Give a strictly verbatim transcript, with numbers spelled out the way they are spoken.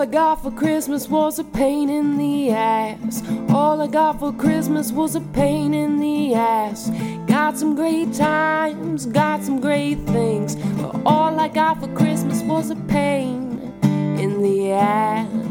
I got for Christmas was a pain in the ass. All I got for Christmas was a pain in the ass. Got some great times, got some great things, but all I got for Christmas was a pain in the ass.